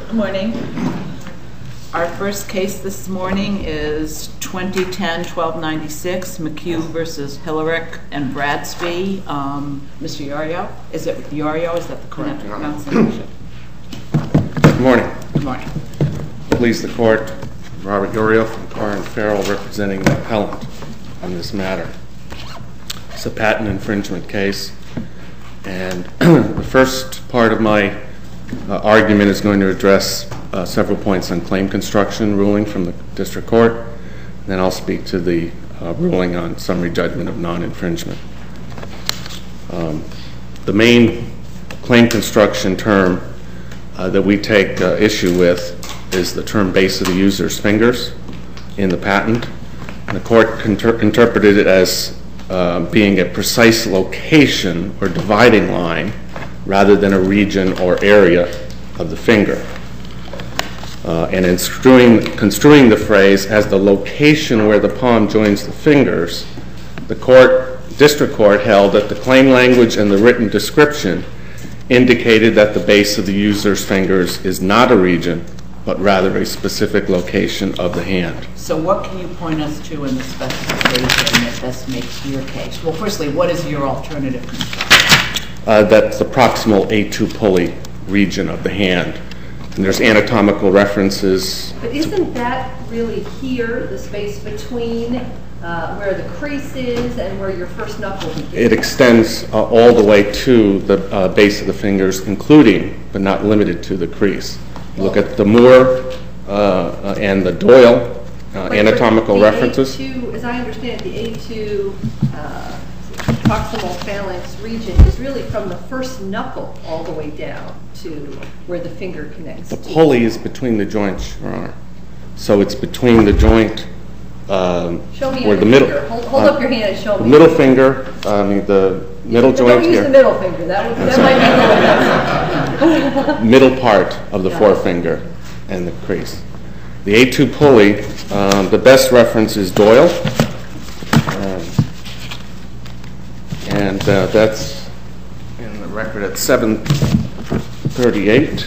Good morning. Our first case this morning is 2010-1296, McHugh versus Hillerich and Bradsby. Mr. Yorio, is it Yorio? Is that the correct pronunciation? Good morning. Good morning. Please the court, Robert Yorio from Carr and Farrell representing the appellant on this matter. It's a patent infringement case, and the first part of my argument is going to address several points on claim construction ruling from the district court. Then I'll speak to the ruling on summary judgment of non-infringement. The main claim construction term that we take issue with is the term base of the user's fingers in the patent. And the court interpreted it as being a precise location or dividing line rather than a region or area of the finger. And in construing the phrase as the location where the palm joins the fingers, the district court held that the claim language and the written description indicated that the base of the user's fingers is not a region, but rather a specific location of the hand. So what can you point us to in the specification that best makes your case? Well, firstly, what is your alternative construction? That's the proximal A2 pulley region of the hand. And there's anatomical references. But isn't that really here, the space between where the crease is and where your first knuckle begins? It extends all the way to the base of the fingers, including, but not limited to, the crease. Look at the Moore and the Doyle anatomical references. A2, as I understand it, the A2 proximal phalanx region is really from the first knuckle all the way down to where the finger connects. The pulley is between the joints, Your Honor. So it's between the joint show me where the middle. middle. Hold up your hand and show me. The middle finger, the middle joint here. Don't use the middle finger. That might be a little middle part of the forefinger and the crease. The A2 pulley, the best reference is Doyle. And that's in the record at 738.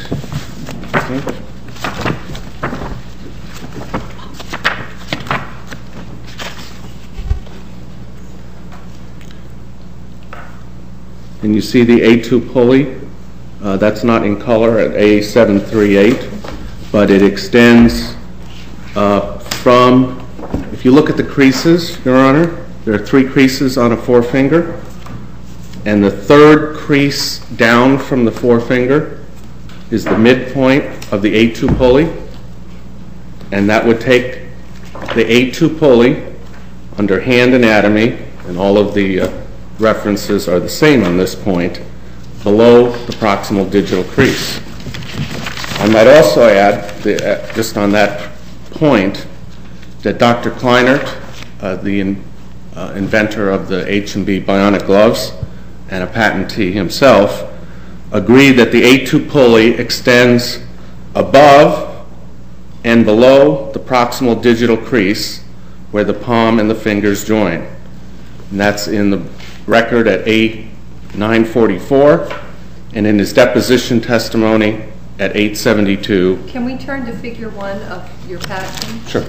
And you see the A2 pulley, that's not in color at A738, but it extends from, if you look at the creases, Your Honor, there are 3 creases on a forefinger. And the third crease down from the forefinger is the midpoint of the A2 pulley. And that would take the A2 pulley under hand anatomy, and all of the references are the same on this point, below the proximal digital crease. I might also add, just on that point, that Dr. Kleinert, the inventor of the H&B bionic gloves, and a patentee himself, agreed that the A2 pulley extends above and below the proximal digital crease where the palm and the fingers join. And that's in the record at A944 and in his deposition testimony at 872. Can we turn to figure 1 of your patent? Sure.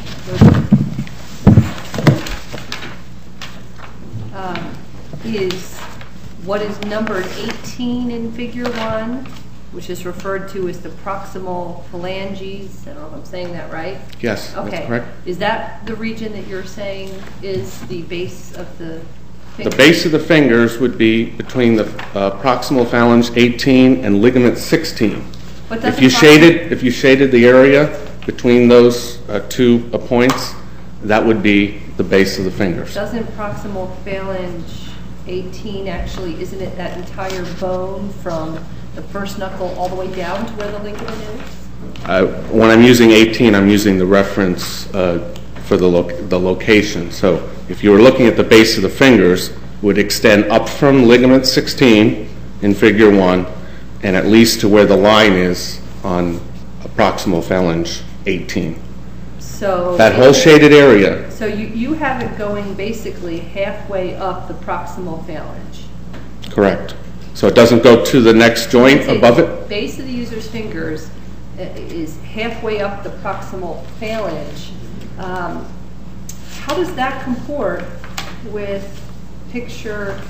Is what is numbered 18 in figure 1, which is referred to as the proximal phalanges. I don't know if I'm saying that right. Yes, okay. That's correct. Is that the region that you're saying is the base of the finger? The base of the fingers would be between the proximal phalange 18 and ligament 16. If you shaded the area between those 2 points, that would be the base of the fingers. Doesn't proximal phalange 18 actually, isn't it that entire bone from the first knuckle all the way down to where the ligament is? When I'm using 18, I'm using the reference for the location. So if you were looking at the base of the fingers, would extend up from ligament 16 in figure 1 and at least to where the line is on a proximal phalange 18. So that whole shaded area. So you have it going basically halfway up the proximal phalange. Correct. So it doesn't go to the next joint above it? Base of the user's fingers is halfway up the proximal phalange. How does that comport with picture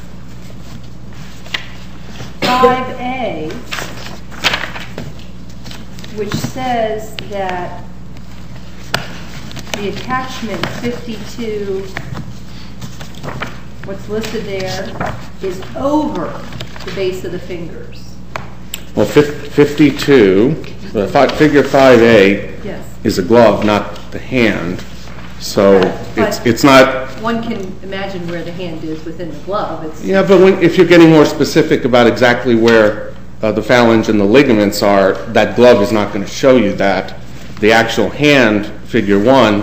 5A, which says that the attachment 52, what's listed there, is over the base of the fingers? Well, 52, figure 5A Yes. is a glove, not the hand. So But it's not... One can imagine where the hand is within the glove. Yeah, but if you're getting more specific about exactly where the phalange and the ligaments are, that glove is not going to show you that. The actual hand, figure 1,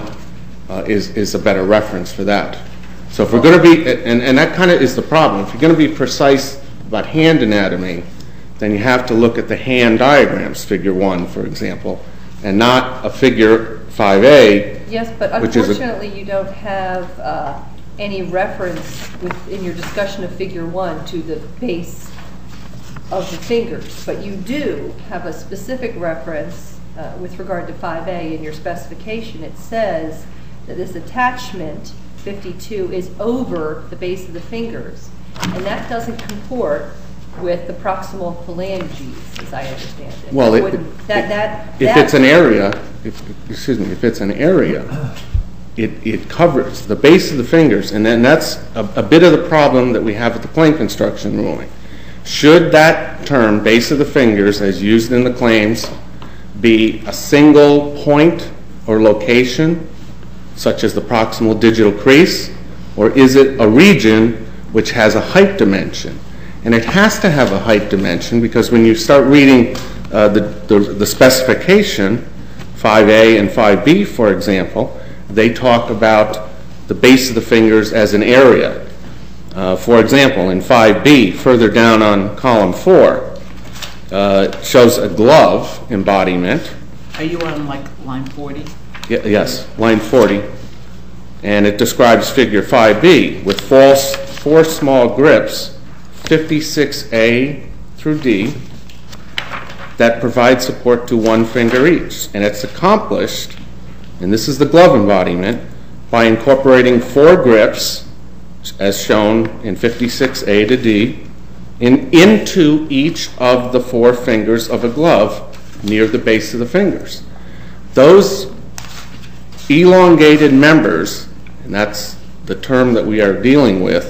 is a better reference for that. So if we're going to be, and that kind of is the problem, if you're going to be precise about hand anatomy, then you have to look at the hand diagrams, figure 1, for example, and not a figure 5A. Yes, but unfortunately you don't have any reference in your discussion of figure 1 to the base of the fingers, but you do have a specific reference with regard to 5A in your specification. It says that this attachment 52 is over the base of the fingers, and that doesn't comport with the proximal phalanges, as I understand it. Well, if it's an area, if it's an area, it covers the base of the fingers, and then that's a bit of the problem that we have with the claim construction ruling. Should that term, base of the fingers, as used in the claims, be a single point or location, such as the proximal digital crease, or is it a region which has a height dimension? And it has to have a height dimension because when you start reading the specification, 5A and 5B, for example, they talk about the base of the fingers as an area. For example, in 5B, further down on column 4, it shows a glove embodiment. Are you on like line 40? Yes, line 40. And it describes figure 5B with four small grips, 56A through D, that provide support to one finger each. And it's accomplished, and this is the glove embodiment, by incorporating 4 grips, as shown in 56A to D, into each of the 4 fingers of a glove near the base of the fingers. Those elongated members, and that's the term that we are dealing with,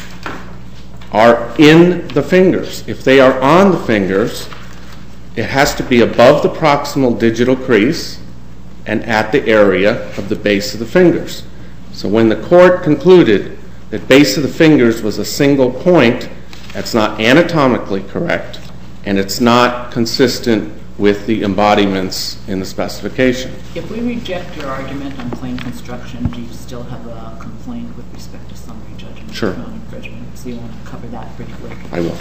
are in the fingers. If they are on the fingers, it has to be above the proximal digital crease and at the area of the base of the fingers. So when the court concluded that base of the fingers was a single point, that's not anatomically correct, and it's not consistent with the embodiments in the specification. If we reject your argument on claim construction, do you still have a complaint with respect to summary judgment? Sure. Non-infringement. So you want to cover that briefly? I will.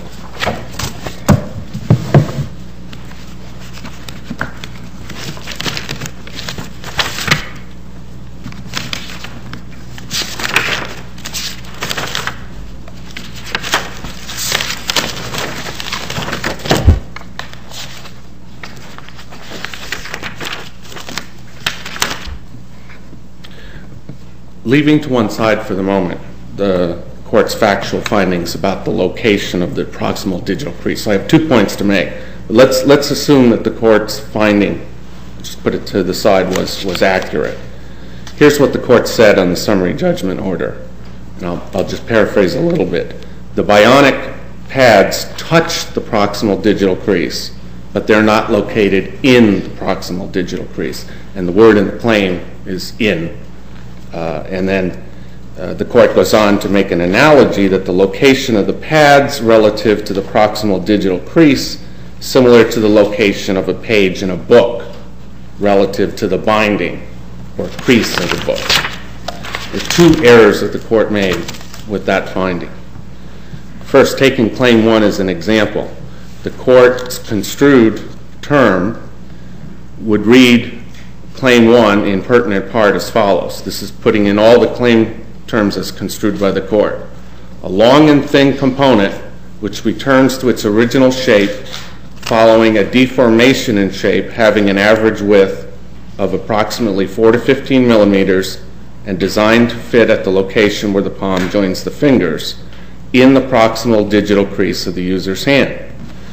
Leaving to one side for the moment the court's factual findings about the location of the proximal digital crease. So I have 2 points to make. Let's assume that the court's finding, just put it to the side, was accurate. Here's what the court said on the summary judgment order, and I'll just paraphrase a little bit. The bionic pads touch the proximal digital crease, but they're not located in the proximal digital crease, and the word in the claim is in. And then the court goes on to make an analogy that the location of the pads relative to the proximal digital crease similar to the location of a page in a book relative to the binding or crease of the book. There are 2 errors that the court made with that finding. First, taking claim 1 as an example, the court's construed term would read claim 1 in pertinent part as follows. This is putting in all the claim terms as construed by the court. A long and thin component which returns to its original shape following a deformation in shape having an average width of approximately 4 to 15 millimeters and designed to fit at the location where the palm joins the fingers in the proximal digital crease of the user's hand.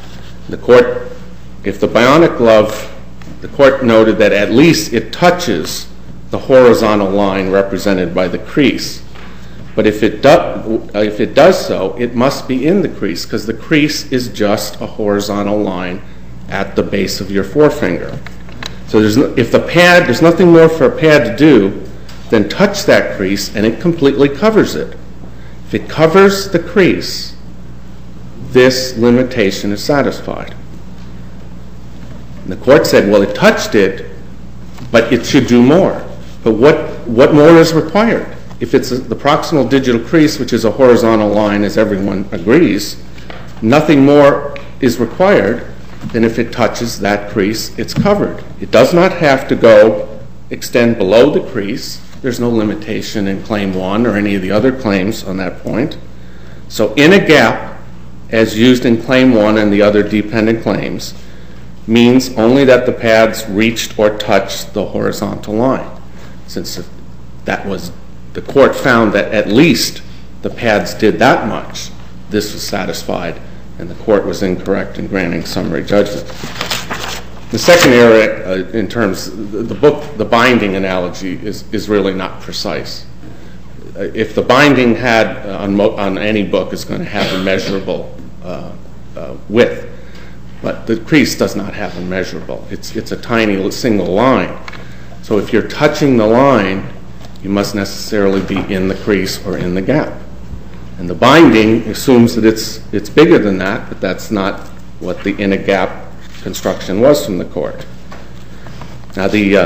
If the bionic glove, the court noted that at least it touches the horizontal line represented by the crease. But if it does so, it must be in the crease, because the crease is just a horizontal line at the base of your forefinger. So there's nothing more for a pad to do than touch that crease, and it completely covers it. If it covers the crease, this limitation is satisfied. And the court said, well, it touched it, but it should do more. But what more is required? If it's the proximal digital crease, which is a horizontal line, as everyone agrees, nothing more is required than if it touches that crease, it's covered. It does not have to extend below the crease. There's no limitation in Claim 1 or any of the other claims on that point. So in a gap, as used in Claim 1 and the other dependent claims, means only that the pads reached or touched the horizontal line. Since the court found that at least the pads did that much, this was satisfied, and the court was incorrect in granting summary judgment. The second area, in terms of the binding analogy, is really not precise. If the binding had on any book is going to have a measurable width, but the crease does not have a measurable. It's a tiny single line. So if you're touching the line, you must necessarily be in the crease or in the gap. And the binding assumes that it's bigger than that, but that's not what the in a gap construction was from the court. Now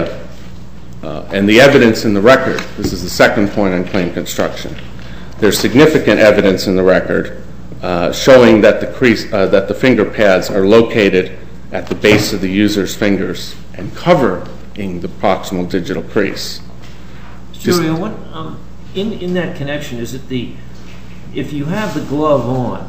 and the evidence in the record, this is the second point on claim construction. There's significant evidence in the record showing that the finger pads are located at the base of the user's fingers and covering the proximal digital crease. Julio, in that connection, is it if you have the glove on,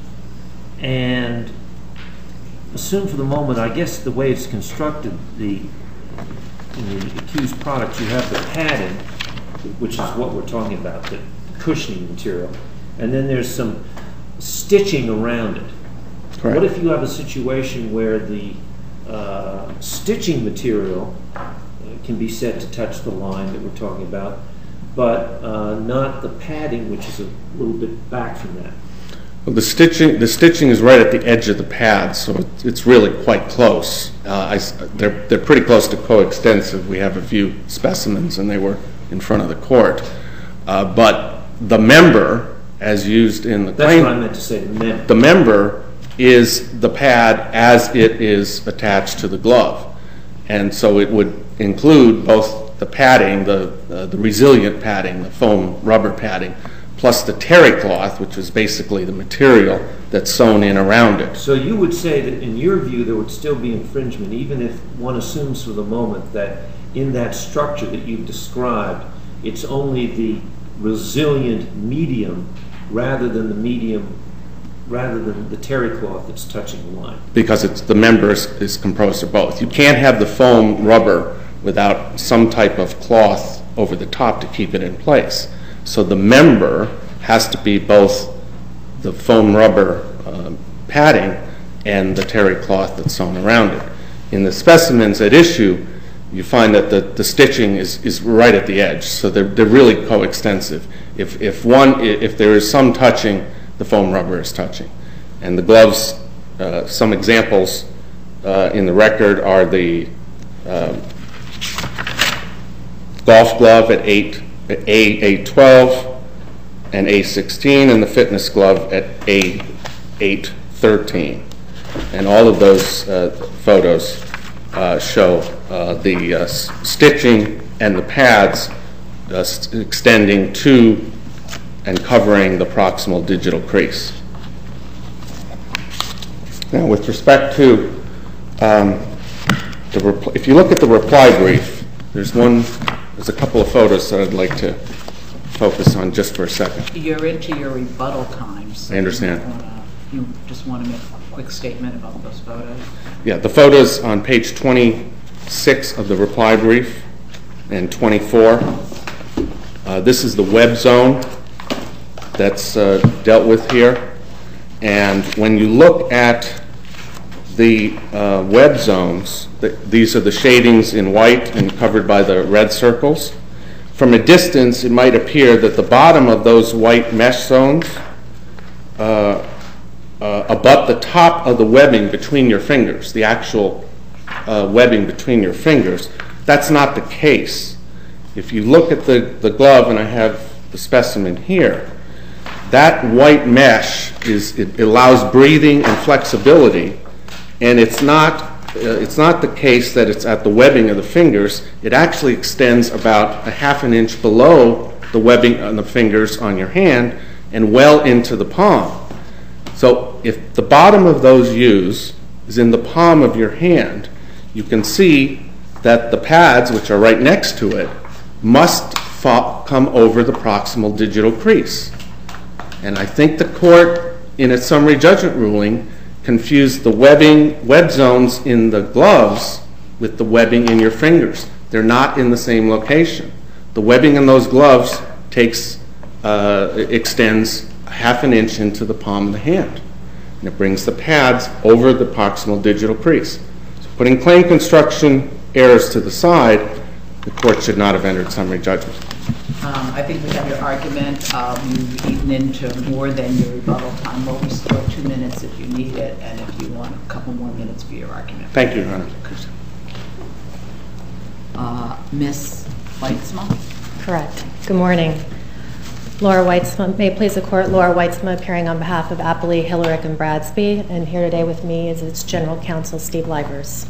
and assume for the moment, I guess the way it's constructed, in the accused product, you have the padding, which is what we're talking about, the cushioning material, and then there's some stitching around it. Correct. What if you have a situation where the stitching material can be said to touch the line that we're talking about, but not the padding, which is a little bit back from that? Well, the stitching is right at the edge of the pad, so it's really quite close. They're pretty close to coextensive. We have a few specimens, and they were in front of the court. But the member, as used in the claim, that's what I meant to say. The member is the pad as it is attached to the glove, and so it would include both the padding, the resilient padding, the foam rubber padding, plus the terry cloth, which is basically the material that's sewn in around it. So you would say that in your view there would still be infringement, even if one assumes for the moment that in that structure that you've described, it's only the resilient medium rather than the terry cloth that's touching the line. Because the member is composed of both. You can't have the foam rubber without some type of cloth over the top to keep it in place. So the member has to be both the foam rubber padding and the terry cloth that's sewn around it. In the specimens at issue, you find that the stitching is right at the edge, so they're really coextensive. If there is some touching, the foam rubber is touching. And the gloves, some examples in the record are the golf glove at A812 and A16, and the fitness glove at A813. And all of those photos show the stitching and the pads extending to and covering the proximal digital crease. Now, with respect to, if you look at the reply brief, there's a couple of photos that I'd like to focus on just for a second. You're into your rebuttal time. So I understand. You just want to make quick statement about those photos? Yeah, the photos on page 26 of the reply brief and 24. This is the web zone that's dealt with here. And when you look at the web zones, these are the shadings in white and covered by the red circles. From a distance, it might appear that the bottom of those white mesh zones abut the top of the webbing between your fingers, the actual webbing between your fingers. That's not the case. If you look at the glove, and I have the specimen here, that white mesh it allows breathing and flexibility, and it's not the case that it's at the webbing of the fingers. It actually extends about a half an inch below the webbing on the fingers on your hand and well into the palm. So if the bottom of those U's is in the palm of your hand, you can see that the pads, which are right next to it, must come over the proximal digital crease. And I think the court, in its summary judgment ruling, confused the web zones in the gloves with the webbing in your fingers. They're not in the same location. The webbing in those gloves extends a half an inch into the palm of the hand. And it brings the pads over the proximal digital crease. So putting claim construction errors to the side, the court should not have entered summary judgment. I think we have your argument. You've eaten into more than your rebuttal time. We'll restore 2 minutes if you need it, and if you want a couple more minutes for your argument. Thank you, Your Honor. Ms. Weitzma? Correct. Good morning. Laura Weitzma, may it please the court, Laura Weitzma appearing on behalf of Appley, Hillerick, and Bradsby, and here today with me is its General Counsel, Steve Livers.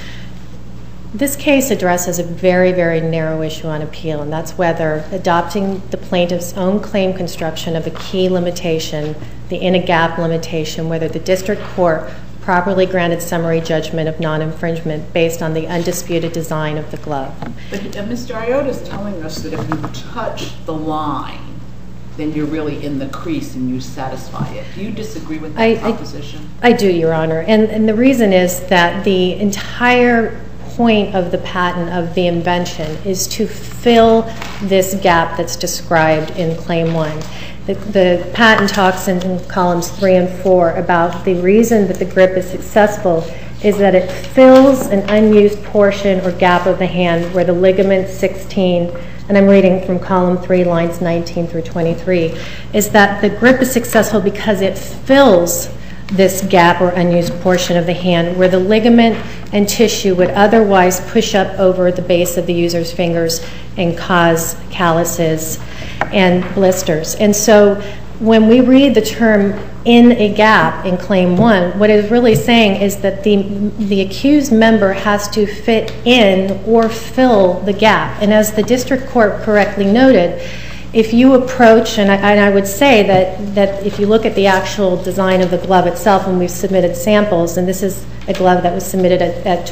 This case addresses a very, very narrow issue on appeal, and that's whether adopting the plaintiff's own claim construction of a key limitation, the in-a-gap limitation, whether the district court properly granted summary judgment of non-infringement based on the undisputed design of the glove. But Mr. Iota is telling us that if you touch the line, then you're really in the crease and you satisfy it. Do you disagree with that proposition? I do, Your Honor, and the reason is that the entire point of the patent of the invention is to fill this gap that's described in Claim 1. The patent talks in columns 3 and 4 about the reason that the grip is successful is that it fills an unused portion or gap of the hand where the ligament 16, and I'm reading from column 3, lines 19 through 23, is that the grip is successful because it fills this gap or unused portion of the hand where the ligament and tissue would otherwise push up over the base of the user's fingers and cause calluses and blisters. And so when we read the term in a gap in Claim 1, what it's really saying is that the accused member has to fit in or fill the gap. And as the district court correctly noted, if you approach, and I would say that if you look at the actual design of the glove itself, and we've submitted samples, and this is a glove that was submitted at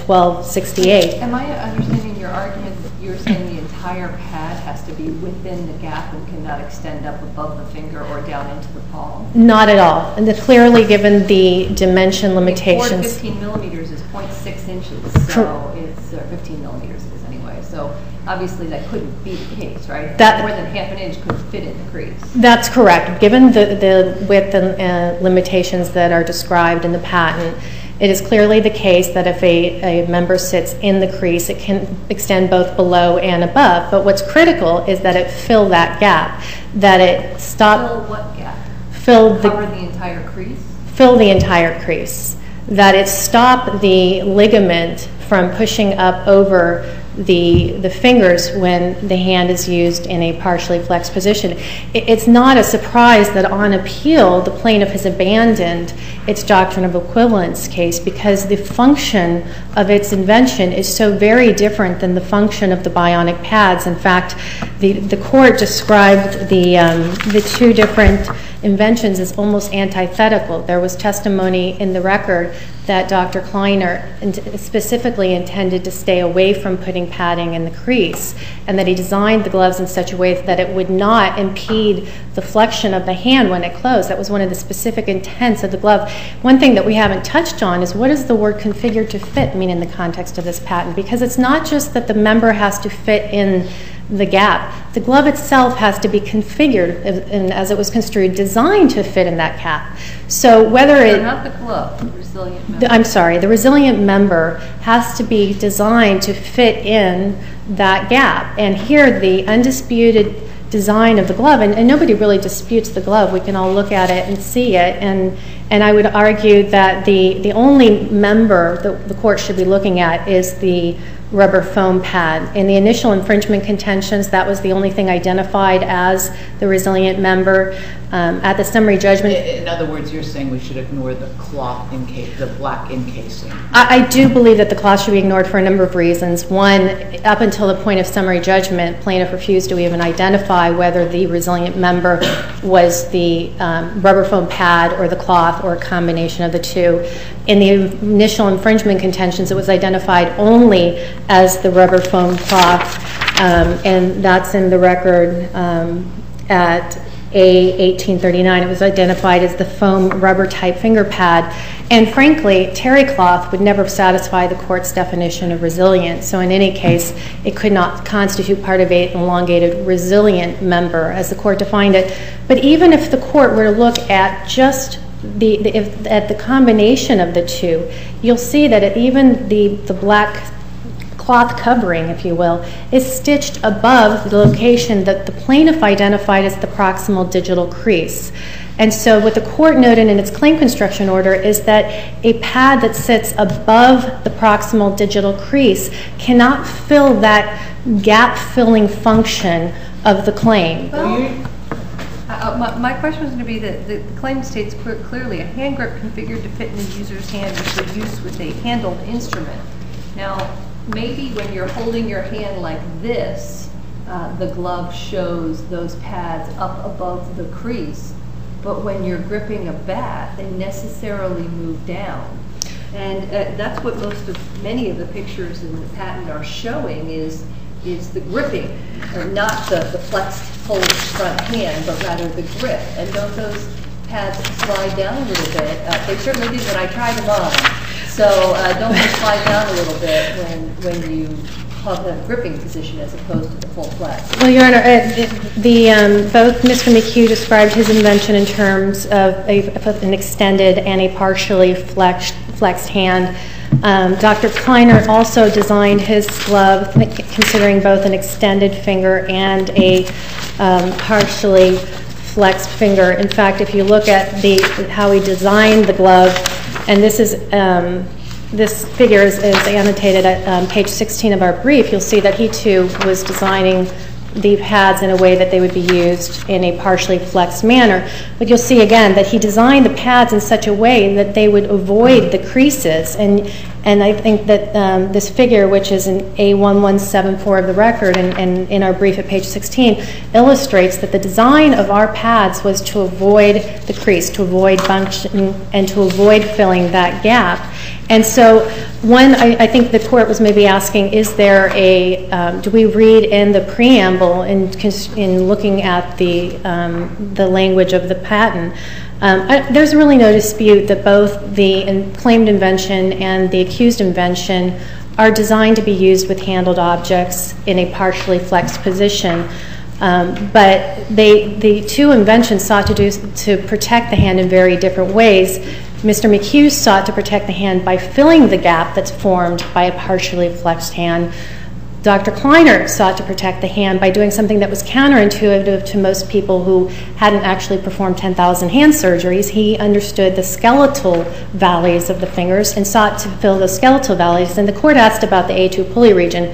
1268. Am I understanding your argument that you're saying the entire pad has to be within the gap and cannot extend up above the finger or down into the palm? Not at all. And clearly given the dimension limitations. 4 to 15 millimeters is 0.6 inches, so it's 15 millimeters it is anyway. So obviously that couldn't be the case, right? More than half an inch could fit in the crease. That's correct. Given the width and limitations that are described in the patent, it is clearly the case that if a member sits in the crease, it can extend both below and above. But what's critical is that it fill that gap, that it stop. Fill what gap? Cover the entire crease? Fill the entire crease. That it stop the ligament from pushing up over the fingers when the hand is used in a partially flexed position. It's not a surprise that on appeal the plaintiff has abandoned its doctrine of equivalence case because the function of its invention is so very different than the function of the bionic pads. In fact, the court described the two different inventions is almost antithetical. There was testimony in the record that Dr. Kleiner specifically intended to stay away from putting padding in the crease, and that he designed the gloves in such a way that it would not impede the flexion of the hand when it closed. That was one of the specific intents of the glove. One thing that we haven't touched on is what does the word configured to fit mean in the context of this patent? Because it's not just that the member has to fit in the gap. The glove itself has to be configured, and as it was construed, designed to fit in that gap. So whether it... Not the glove, the resilient member. I'm sorry, the resilient member has to be designed to fit in that gap. And here, the undisputed design of the glove, and nobody really disputes the glove. We can all look at it and see it. And I would argue that the only member that the court should be looking at is the rubber foam pad. In the initial infringement contentions, that was the only thing identified as the resilient member. At the summary judgment... In other words, you're saying we should ignore the cloth, the black encasing. I do believe that the cloth should be ignored for a number of reasons. One, up until the point of summary judgment, plaintiff refused to even identify whether the resilient member was the rubber foam pad or the cloth or a combination of the two. In the initial infringement contentions, it was identified only as the rubber foam cloth, and that's in the record at A1839. It was identified as the foam rubber type finger pad. And frankly, terry cloth would never satisfy the court's definition of resilient. So in any case, it could not constitute part of an elongated resilient member as the court defined it. But even if the court were to look at just at the combination of the two, you'll see that even the black cloth covering, if you will, is stitched above the location that the plaintiff identified as the proximal digital crease. And so what the court noted in its claim construction order is that a pad that sits above the proximal digital crease cannot fill that gap-filling function of the claim. My question was going to be that the claim states clearly a hand grip configured to fit in the user's hand is for use with a handled instrument. Now, maybe when you're holding your hand like this, the glove shows those pads up above the crease. But when you're gripping a bat, they necessarily move down. And that's what many of the pictures in the patent are showing is the gripping, not the flexed hold front hand, but rather the grip. And don't those pads slide down a little bit? They certainly did when I tried them on. So don't they slide down a little bit when you have the gripping position as opposed to the full flex? Well, Your Honor, both Mr. McHugh described his invention in terms of an extended and a partially flexed hand. Dr. Kleiner also designed his glove considering both an extended finger and a partially flexed finger. In fact, if you look at how he designed the glove, and this figure is annotated at page 16 of our brief, you'll see that he too was designing the pads in a way that they would be used in a partially flexed manner. But you'll see again that he designed the pads in such a way that they would avoid the creases. And I think that this figure, which is in A1174 of the record and in our brief at page 16, illustrates that the design of our pads was to avoid the crease, to avoid bunching, and to avoid filling that gap. And so I think the court was maybe asking, is there do we read in the preamble in looking at the language of the patent? There's really no dispute that both the claimed invention and the accused invention are designed to be used with handled objects in a partially flexed position. But the two inventions sought to protect the hand in very different ways. Mr. McHugh sought to protect the hand by filling the gap that's formed by a partially flexed hand. Dr. Kleiner sought to protect the hand by doing something that was counterintuitive to most people who hadn't actually performed 10,000 hand surgeries. He understood the skeletal valleys of the fingers and sought to fill those skeletal valleys. And the court asked about the A2 pulley region.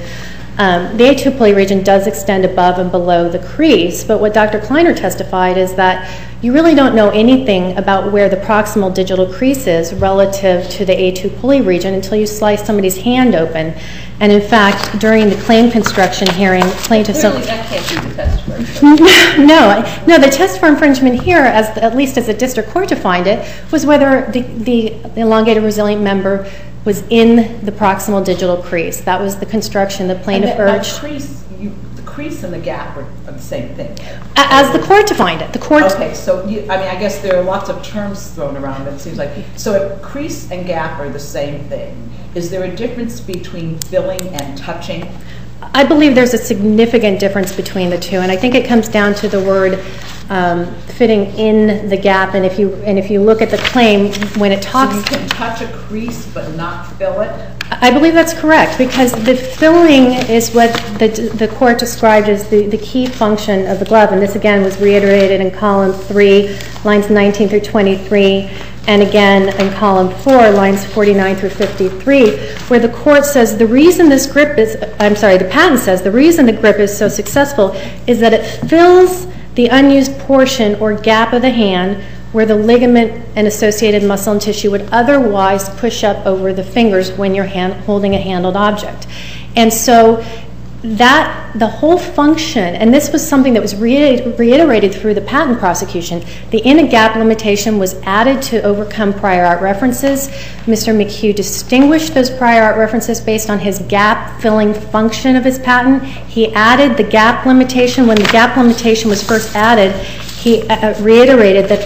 The A2 pulley region does extend above and below the crease, but what Dr. Kleiner testified is that you really don't know anything about where the proximal digital crease is relative to the A2 pulley region until you slice somebody's hand open. And in fact, during the claim construction hearing, plaintiffs... Clearly that can't be the test for infringement. No, the test for infringement here, at least as the district court defined it, was whether the elongated resilient member was in the proximal digital crease. That was the construction the plaintiff urged. The crease and the gap are the same thing. As the court defined it. Okay, so I guess there are lots of terms thrown around, but it seems like, so if crease and gap are the same thing, is there a difference between filling and touching? I believe there's a significant difference between the two, and I think it comes down to the word fitting in the gap. And if you look at the claim, when it talks... So you can touch a crease but not fill it? I believe that's correct, because the filling is what the court described as the key function of the glove, and this again was reiterated in column 3, lines 19 through 23, and again in column 4, lines 49 through 53, where the court says the reason this grip is, the patent says the reason the grip is so successful is that it fills the unused portion or gap of the hand where the ligament and associated muscle and tissue would otherwise push up over the fingers when you're holding a handled object. And so that the whole function, and this was something that was reiterated through the patent prosecution, the in a gap limitation was added to overcome prior art references. Mr. McHugh distinguished those prior art references based on his gap filling function of his patent. He added the gap limitation. When the gap limitation was first added, he reiterated that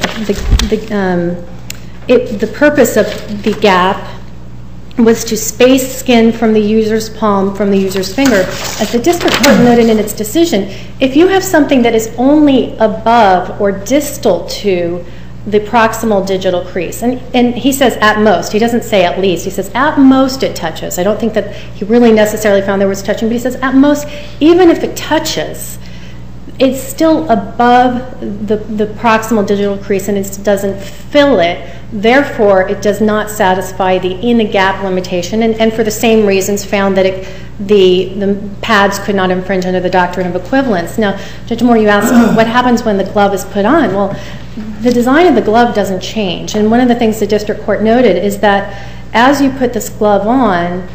the purpose of the gap was to space skin from the user's palm from the user's finger. As the district court noted in its decision, if you have something that is only above or distal to the proximal digital crease, and he says at most, he doesn't say at least, he says at most it touches. I don't think that he really necessarily found there was touching, but he says at most, even if it touches, it's still above the proximal digital crease and it doesn't fill it. Therefore, it does not satisfy the in the gap limitation, and for the same reasons found that the pads could not infringe under the doctrine of equivalence. Now, Judge Moore, you asked what happens when the glove is put on. Well, the design of the glove doesn't change, and one of the things the district court noted is that as you put this glove on,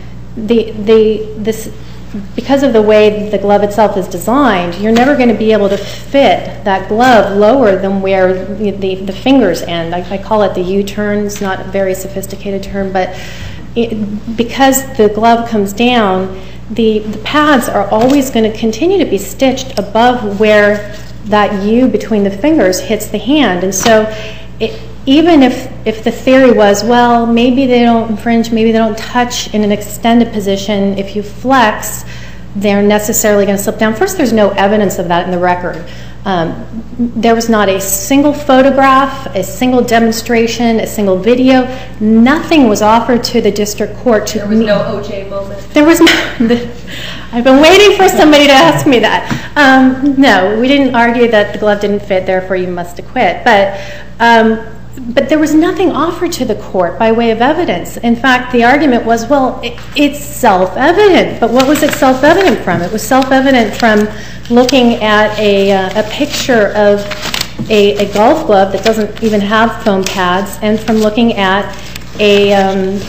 because of the way the glove itself is designed, you're never going to be able to fit that glove lower than where the fingers end. I call it the U-turn. It's not a very sophisticated term, but because the glove comes down, the pads are always going to continue to be stitched above where that U between the fingers hits the hand. And so even if the theory was, well, maybe they don't infringe, maybe they don't touch in an extended position, if you flex, they're necessarily going to slip down. First, there's no evidence of that in the record. There was not a single photograph, a single demonstration, a single video. Nothing was offered to the district court. There was no OJ moment? There was no. I've been waiting for somebody to ask me that. No, we didn't argue that the glove didn't fit, therefore you must acquit. But there was nothing offered to the court by way of evidence. In fact, the argument was, well, it's self-evident. But what was it self-evident from? It was self-evident from looking at a picture of a golf glove that doesn't even have foam pads, and from looking at an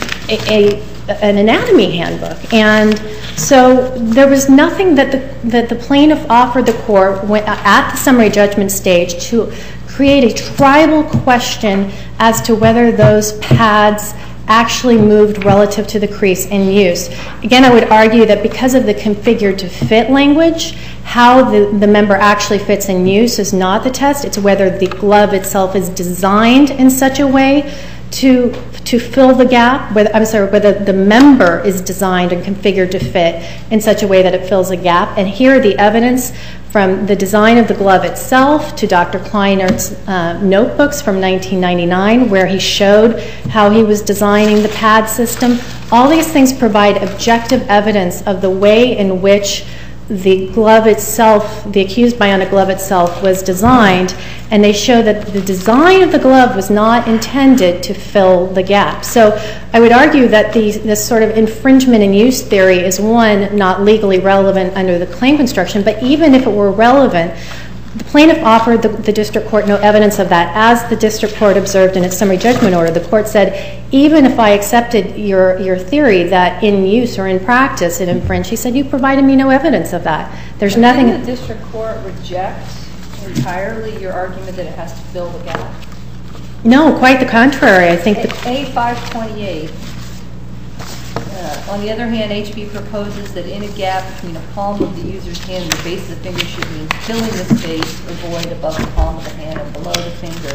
anatomy handbook. And so there was nothing that the plaintiff offered the court at the summary judgment stage to create a tribal question as to whether those pads actually moved relative to the crease in use. Again, I would argue that because of the configured to fit language, how the member actually fits in use is not the test. It's whether the glove itself is designed in such a way to fill the gap, whether the member is designed and configured to fit in such a way that it fills a gap. And here the evidence from the design of the glove itself to Dr. Kleiner's notebooks from 1999, where he showed how he was designing the pad system. All these things provide objective evidence of the way in which the glove itself, the accused bionic glove itself, was designed, and they show that the design of the glove was not intended to fill the gap. So I would argue that this sort of infringement in use theory is, one, not legally relevant under the claim construction, but even if it were relevant, the plaintiff offered the district court no evidence of that. As the district court observed in its summary judgment order, the court said, even if I accepted your theory that in use or in practice it infringed, he said, you provided me no evidence of that. There's nothing. Didn't the district court reject entirely your argument that it has to fill the gap? No, quite the contrary. I think A528. On the other hand, HB proposes that in a gap between the palm of the user's hand and the base of the finger should mean filling the space or void above the palm of the hand and below the finger.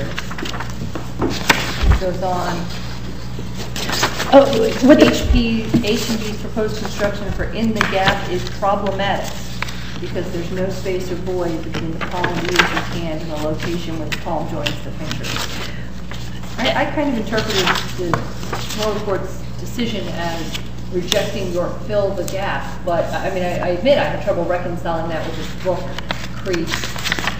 It goes on. H&B's proposed construction for in the gap is problematic because there's no space or void between the palm of the user's hand and the location where the palm joins the finger. I kind of interpreted the lower court's decision as rejecting your fill the gap, but I mean, I admit I have trouble reconciling that with this book crease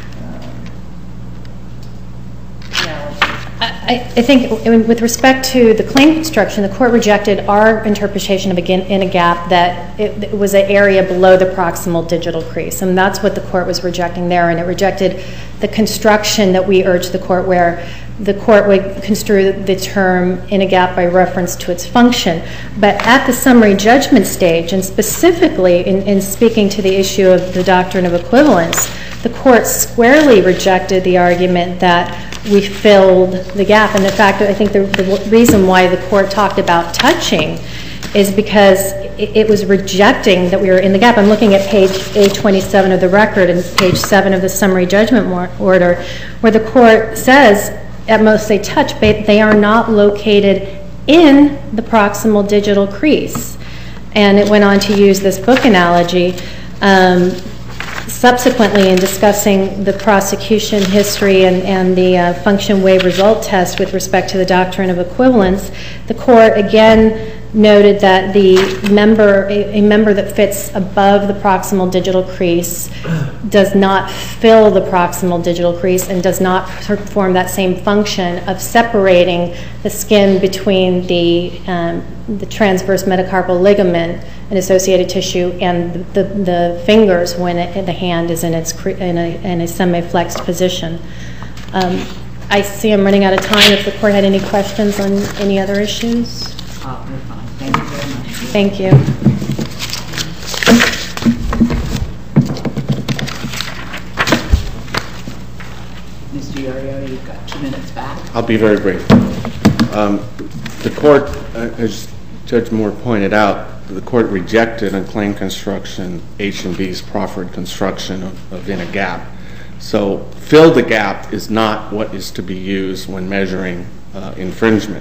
analogy. I think with respect to the claim construction, the court rejected our interpretation of in a gap that it was an area below the proximal digital crease, and that's what the court was rejecting there, and it rejected the construction that we urged the court, where the court would construe the term in a gap by reference to its function. But at the summary judgment stage, and specifically in speaking to the issue of the doctrine of equivalence, the court squarely rejected the argument that we filled the gap. And in fact, I think the reason why the court talked about touching is because it was rejecting that we were in the gap. I'm looking at page A27 of the record and page 7 of the summary judgment order, where the court says, at most they touch, but they are not located in the proximal digital crease. And it went on to use this book analogy. Subsequently, in discussing the prosecution history and the function wave result test with respect to the doctrine of equivalence, the court again noted that a member that fits above the proximal digital crease does not fill the proximal digital crease and does not perform that same function of separating the skin between the transverse metacarpal ligament and associated tissue and the fingers when the hand is in a semi-flexed position. I see I'm running out of time. If the court had any questions on any other issues? We're fine. Thank you very much. Thank you. Mr. Iorio, you've got 2 minutes back. I'll be very brief. The court, as Judge Moore pointed out, the court rejected on claim construction H&B's proffered construction of in a gap. So fill the gap is not what is to be used when measuring infringement.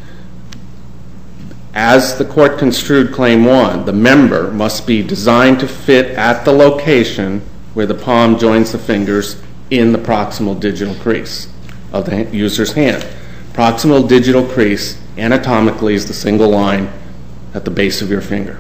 As the court construed Claim 1, the member must be designed to fit at the location where the palm joins the fingers in the proximal digital crease of the user's hand. Proximal digital crease anatomically is the single line at the base of your finger.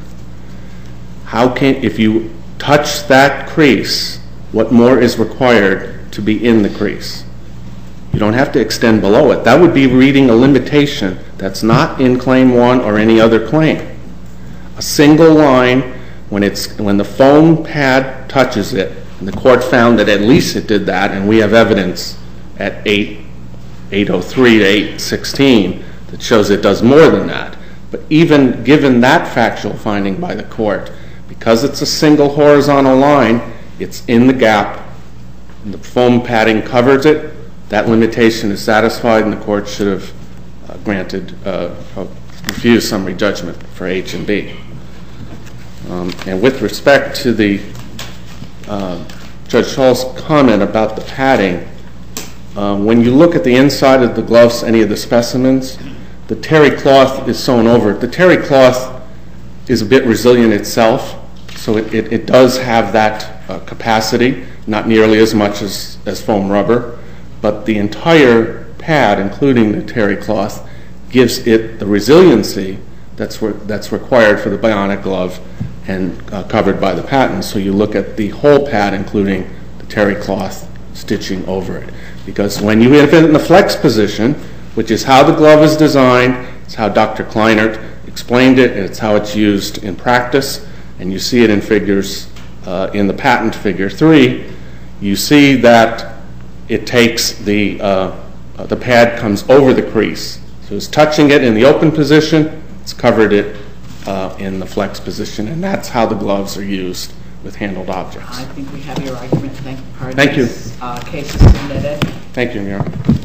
If you touch that crease, what more is required to be in the crease? You don't have to extend below it. That would be reading a limitation that's not in Claim 1 or any other claim. A single line, when the foam pad touches it, and the court found that at least it did that, and we have evidence at 803 to 816 that shows it does more than that. But even given that factual finding by the court, because it's a single horizontal line, it's in the gap, and the foam padding covers it, that limitation is satisfied, and the court should have refused summary judgment for H&B. And with respect to the Judge Hall's comment about the padding, when you look at the inside of the gloves, any of the specimens, the terry cloth is sewn over it. The terry cloth is a bit resilient itself, so it does have that capacity, not nearly as much as foam rubber, but the entire pad, including the terry cloth, gives it the resiliency that's required for the bionic glove and covered by the patent. So you look at the whole pad, including the terry cloth stitching over it. Because when you have it in the flex position, which is how the glove is designed, it's how Dr. Kleinert explained it, and it's how it's used in practice, and you see it in figures, in the patent figure 3, you see that it takes the pad comes over the crease. So it's touching it in the open position, it's covered it in the flex position, and that's how the gloves are used with handled objects. I think we have your argument. Thank you. Thank you. Case is submitted. Thank you, Mira.